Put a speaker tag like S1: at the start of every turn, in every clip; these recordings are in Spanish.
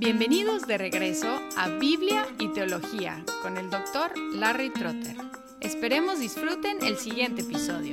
S1: Bienvenidos de regreso a Biblia y Teología con el Dr. Larry Trotter. Esperemos disfruten el siguiente episodio.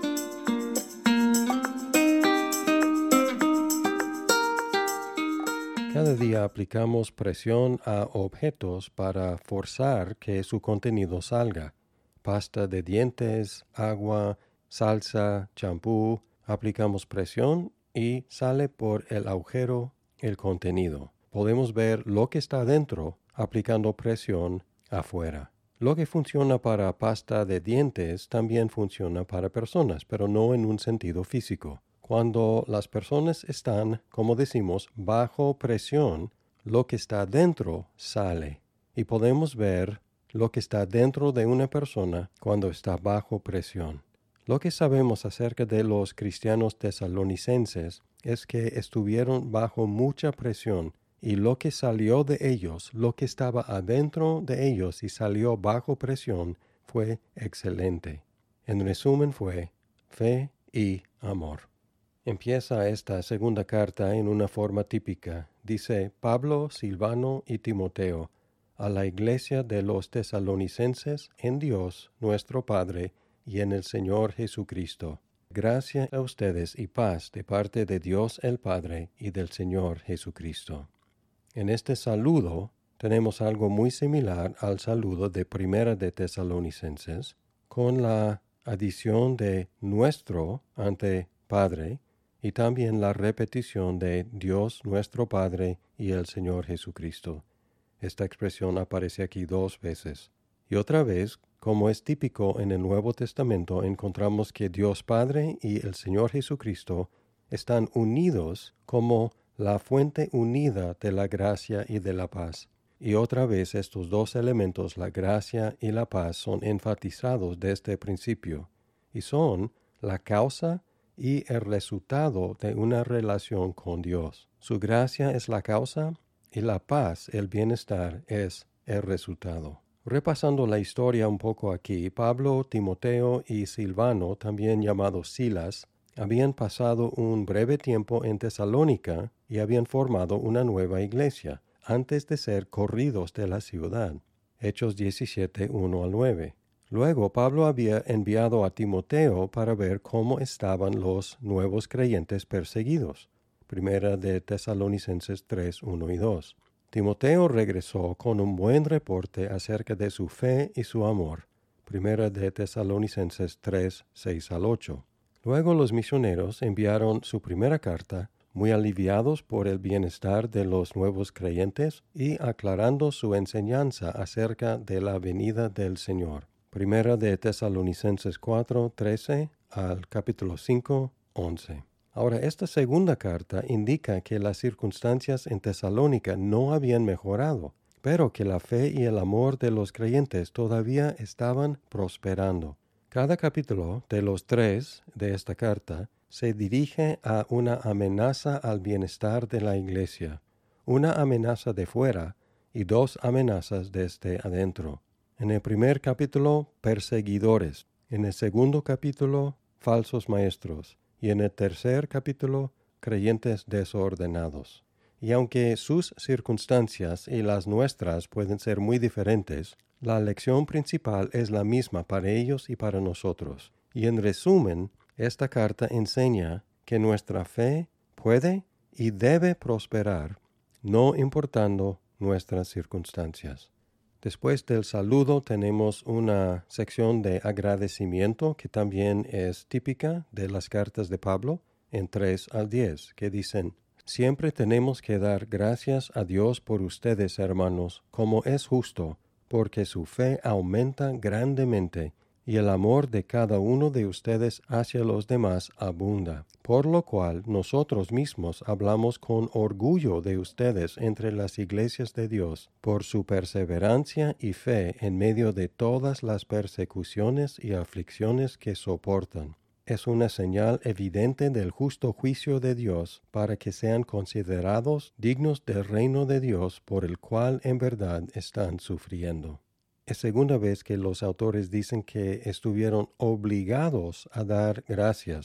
S2: Cada día aplicamos presión a objetos para forzar que su contenido salga. Pasta de dientes, agua, salsa, champú. Aplicamos presión y sale por el agujero el contenido. Podemos ver lo que está dentro aplicando presión afuera. Lo que funciona para pasta de dientes también funciona para personas, pero no en un sentido físico. Cuando las personas están, como decimos, bajo presión, lo que está dentro sale. Y podemos ver lo que está dentro de una persona cuando está bajo presión. Lo que sabemos acerca de los cristianos tesalonicenses es que estuvieron bajo mucha presión y lo que salió de ellos, lo que estaba adentro de ellos y salió bajo presión, fue excelente. En resumen fue fe y amor. Empieza esta segunda carta en una forma típica. Dice Pablo, Silvano y Timoteo, a la iglesia de los tesalonicenses en Dios nuestro Padre y en el Señor Jesucristo. Gracia a ustedes y paz de parte de Dios el Padre y del Señor Jesucristo. En este saludo tenemos algo muy similar al saludo de Primera de Tesalonicenses, con la adición de nuestro ante Padre y también la repetición de Dios nuestro Padre y el Señor Jesucristo. Esta expresión aparece aquí 2 veces. Y otra vez, como es típico en el Nuevo Testamento, encontramos que Dios Padre y el Señor Jesucristo están unidos como la fuente unida de la gracia y de la paz. Y otra vez estos 2 elementos, la gracia y la paz, son enfatizados desde el principio y son la causa y el resultado de una relación con Dios. Su gracia es la causa y la paz, el bienestar, es el resultado. Repasando la historia un poco aquí, Pablo, Timoteo y Silvano, también llamados Silas, habían pasado un breve tiempo en Tesalónica y habían formado una nueva iglesia, antes de ser corridos de la ciudad. Hechos 17, 1 al 9. Luego Pablo había enviado a Timoteo para ver cómo estaban los nuevos creyentes perseguidos. Primera de Tesalonicenses 3, 1 y 2. Timoteo regresó con un buen reporte acerca de su fe y su amor. Primera de Tesalonicenses 3, 6 al 8. Luego los misioneros enviaron su primera carta, muy aliviados por el bienestar de los nuevos creyentes y aclarando su enseñanza acerca de la venida del Señor. Primera de Tesalonicenses 4, 13 al capítulo 5, 11. Ahora, esta segunda carta indica que las circunstancias en Tesalónica no habían mejorado, pero que la fe y el amor de los creyentes todavía estaban prosperando. Cada capítulo de los 3 de esta carta se dirige a una amenaza al bienestar de la iglesia, una amenaza de fuera y 2 amenazas desde adentro. En el primer capítulo, perseguidores. En el segundo capítulo, falsos maestros. Y en el tercer capítulo, creyentes desordenados. Y aunque sus circunstancias y las nuestras pueden ser muy diferentes, la lección principal es la misma para ellos y para nosotros. Y en resumen, esta carta enseña que nuestra fe puede y debe prosperar, no importando nuestras circunstancias. Después del saludo tenemos una sección de agradecimiento que también es típica de las cartas de Pablo en 3 al 10, que dicen: siempre tenemos que dar gracias a Dios por ustedes, hermanos, como es justo, porque su fe aumenta grandemente y el amor de cada uno de ustedes hacia los demás abunda, por lo cual nosotros mismos hablamos con orgullo de ustedes entre las iglesias de Dios, por su perseverancia y fe en medio de todas las persecuciones y aflicciones que soportan. Es una señal evidente del justo juicio de Dios para que sean considerados dignos del reino de Dios por el cual en verdad están sufriendo. Es segunda vez que los autores dicen que estuvieron obligados a dar gracias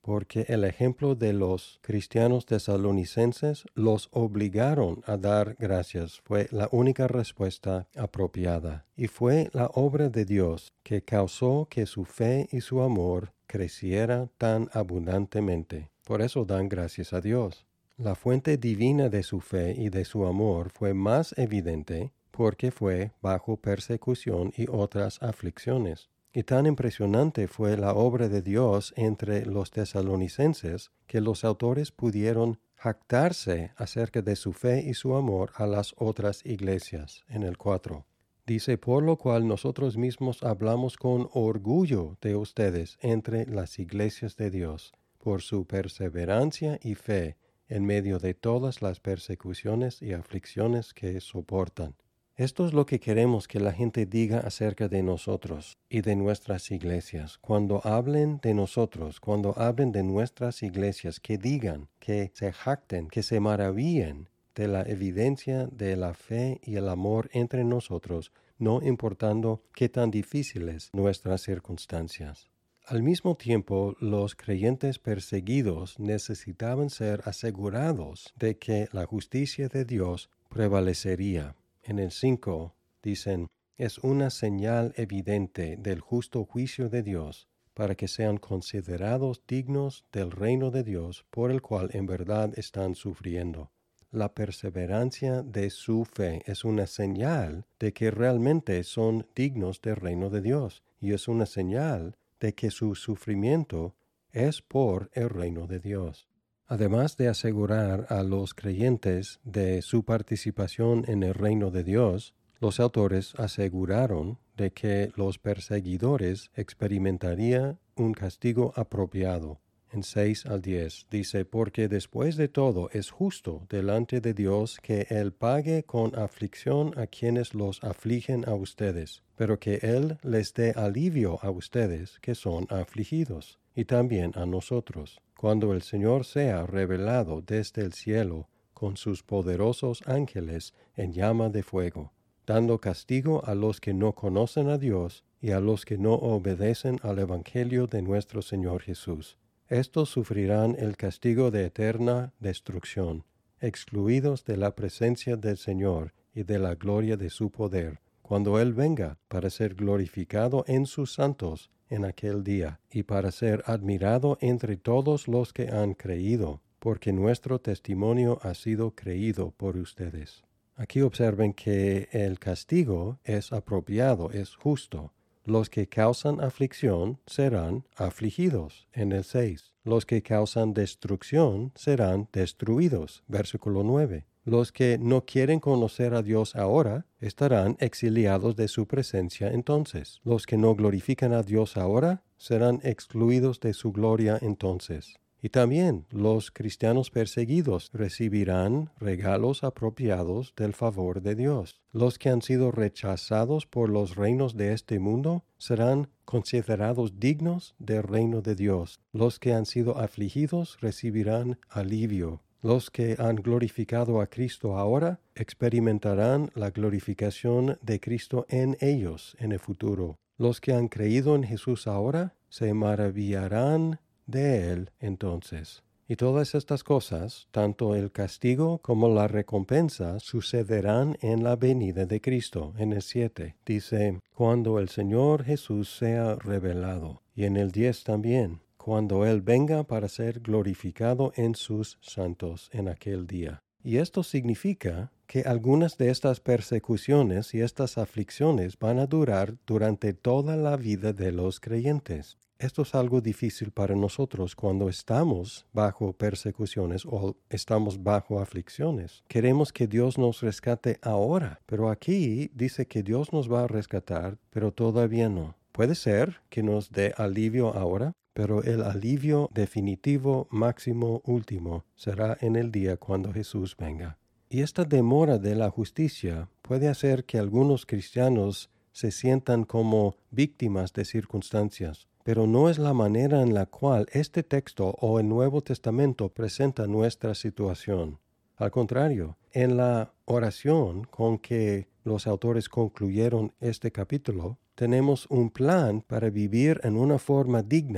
S2: porque el ejemplo de los cristianos tesalonicenses los obligaron a dar gracias. Fue la única respuesta apropiada. Y fue la obra de Dios que causó que su fe y su amor creciera tan abundantemente. Por eso dan gracias a Dios. La fuente divina de su fe y de su amor fue más evidente porque fue bajo persecución y otras aflicciones. Y tan impresionante fue la obra de Dios entre los tesalonicenses que los autores pudieron jactarse acerca de su fe y su amor a las otras iglesias. En el 4. Dice, por lo cual nosotros mismos hablamos con orgullo de ustedes entre las iglesias de Dios, por su perseverancia y fe en medio de todas las persecuciones y aflicciones que soportan. Esto es lo que queremos que la gente diga acerca de nosotros y de nuestras iglesias. Cuando hablen de nosotros, cuando hablen de nuestras iglesias, que digan, que se jacten, que se maravillen de la evidencia de la fe y el amor entre nosotros, no importando qué tan difíciles nuestras circunstancias. Al mismo tiempo, los creyentes perseguidos necesitaban ser asegurados de que la justicia de Dios prevalecería. En el 5 dicen, es una señal evidente del justo juicio de Dios, para que sean considerados dignos del reino de Dios por el cual en verdad están sufriendo. La perseverancia de su fe es una señal de que realmente son dignos del reino de Dios, y es una señal de que su sufrimiento es por el reino de Dios. Además de asegurar a los creyentes de su participación en el reino de Dios, los autores aseguraron de que los perseguidores experimentarían un castigo apropiado. En 6 al 10 dice, porque después de todo es justo delante de Dios que Él pague con aflicción a quienes los afligen a ustedes, pero que Él les dé alivio a ustedes que son afligidos, y también a nosotros, cuando el Señor sea revelado desde el cielo con sus poderosos ángeles en llama de fuego, dando castigo a los que no conocen a Dios y a los que no obedecen al Evangelio de nuestro Señor Jesús. Estos sufrirán el castigo de eterna destrucción, excluidos de la presencia del Señor y de la gloria de su poder, cuando Él venga para ser glorificado en sus santos en aquel día, y para ser admirado entre todos los que han creído, porque nuestro testimonio ha sido creído por ustedes. Aquí observen que el castigo es apropiado, es justo. Los que causan aflicción serán afligidos, en el 6. Los que causan destrucción serán destruidos, versículo 9. Los que no quieren conocer a Dios ahora estarán exiliados de su presencia entonces. Los que no glorifican a Dios ahora serán excluidos de su gloria entonces. Y también los cristianos perseguidos recibirán regalos apropiados del favor de Dios. Los que han sido rechazados por los reinos de este mundo serán considerados dignos del reino de Dios. Los que han sido afligidos recibirán alivio. Los que han glorificado a Cristo ahora experimentarán la glorificación de Cristo en ellos en el futuro. Los que han creído en Jesús ahora se maravillarán de Él entonces. Y todas estas cosas, tanto el castigo como la recompensa, sucederán en la venida de Cristo. En el 7 dice, cuando el Señor Jesús sea revelado. Y en el 10 también, cuando Él venga para ser glorificado en sus santos en aquel día. Y esto significa que algunas de estas persecuciones y estas aflicciones van a durar durante toda la vida de los creyentes. Esto es algo difícil para nosotros cuando estamos bajo persecuciones o estamos bajo aflicciones. Queremos que Dios nos rescate ahora, pero aquí dice que Dios nos va a rescatar, pero todavía no. Puede ser que nos dé alivio ahora, pero el alivio definitivo, máximo, último, será en el día cuando Jesús venga. Y esta demora de la justicia puede hacer que algunos cristianos se sientan como víctimas de circunstancias, pero no es la manera en la cual este texto o el Nuevo Testamento presenta nuestra situación. Al contrario, en la oración con que los autores concluyeron este capítulo, tenemos un plan para vivir en una forma digna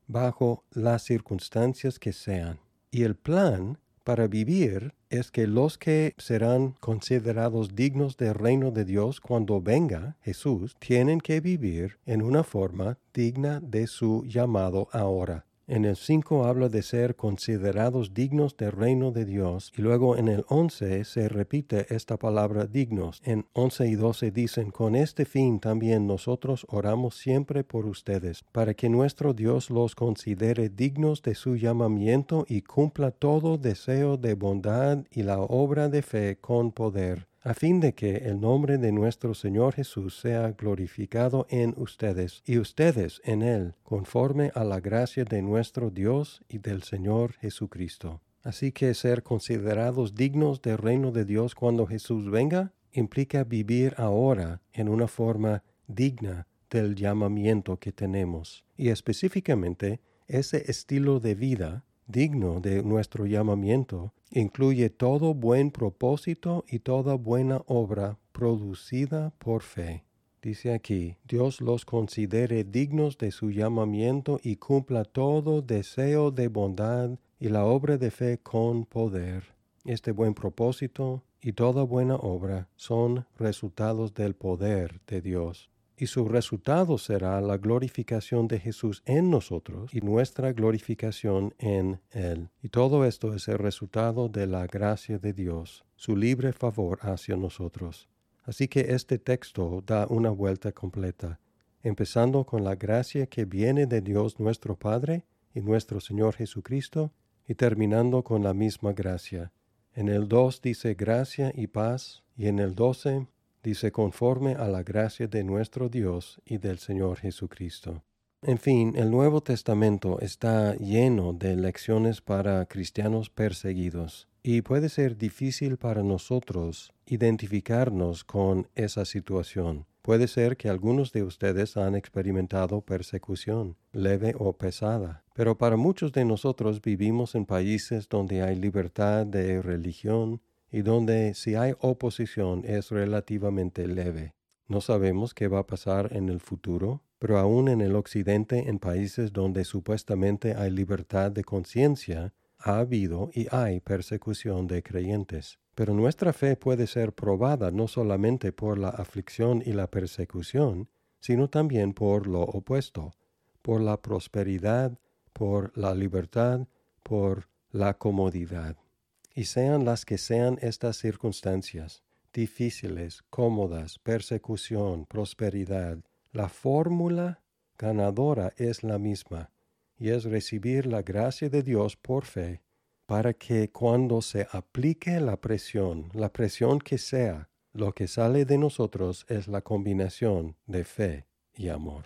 S2: bajo las circunstancias que sean. Y el plan para vivir es que los que serán considerados dignos del reino de Dios cuando venga Jesús tienen que vivir en una forma digna de su llamado ahora. En el 5 habla de ser considerados dignos del reino de Dios y luego en el 11 se repite esta palabra dignos. En 11 y 12 dicen, con este fin también nosotros oramos siempre por ustedes, para que nuestro Dios los considere dignos de su llamamiento y cumpla todo deseo de bondad y la obra de fe con poder, a fin de que el nombre de nuestro Señor Jesús sea glorificado en ustedes, y ustedes en Él, conforme a la gracia de nuestro Dios y del Señor Jesucristo. Así que ser considerados dignos del reino de Dios cuando Jesús venga, implica vivir ahora en una forma digna del llamamiento que tenemos. Y específicamente, ese estilo de vida digno de nuestro llamamiento incluye todo buen propósito y toda buena obra producida por fe. Dice aquí, Dios los considere dignos de su llamamiento y cumpla todo deseo de bondad y la obra de fe con poder. Este buen propósito y toda buena obra son resultados del poder de Dios. Y su resultado será la glorificación de Jesús en nosotros y nuestra glorificación en Él. Y todo esto es el resultado de la gracia de Dios, su libre favor hacia nosotros. Así que este texto da una vuelta completa, empezando con la gracia que viene de Dios nuestro Padre y nuestro Señor Jesucristo, y terminando con la misma gracia. En el 2 dice gracia y paz, y en el 12 dice conforme a la gracia de nuestro Dios y del Señor Jesucristo. En fin, el Nuevo Testamento está lleno de lecciones para cristianos perseguidos y puede ser difícil para nosotros identificarnos con esa situación. Puede ser que algunos de ustedes han experimentado persecución, leve o pesada, pero para muchos de nosotros vivimos en países donde hay libertad de religión, y donde si hay oposición es relativamente leve. No sabemos qué va a pasar en el futuro, pero aún en el occidente, en países donde supuestamente hay libertad de conciencia, ha habido y hay persecución de creyentes. Pero nuestra fe puede ser probada no solamente por la aflicción y la persecución, sino también por lo opuesto, por la prosperidad, por la libertad, por la comodidad. Y sean las que sean estas circunstancias, difíciles, cómodas, persecución, prosperidad, la fórmula ganadora es la misma, y es recibir la gracia de Dios por fe, para que cuando se aplique la presión que sea, lo que sale de nosotros es la combinación de fe y amor.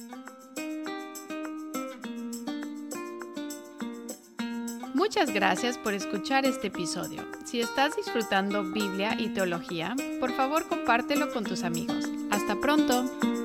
S1: Muchas gracias por escuchar este episodio. Si estás disfrutando Biblia y teología, por favor compártelo con tus amigos. ¡Hasta pronto!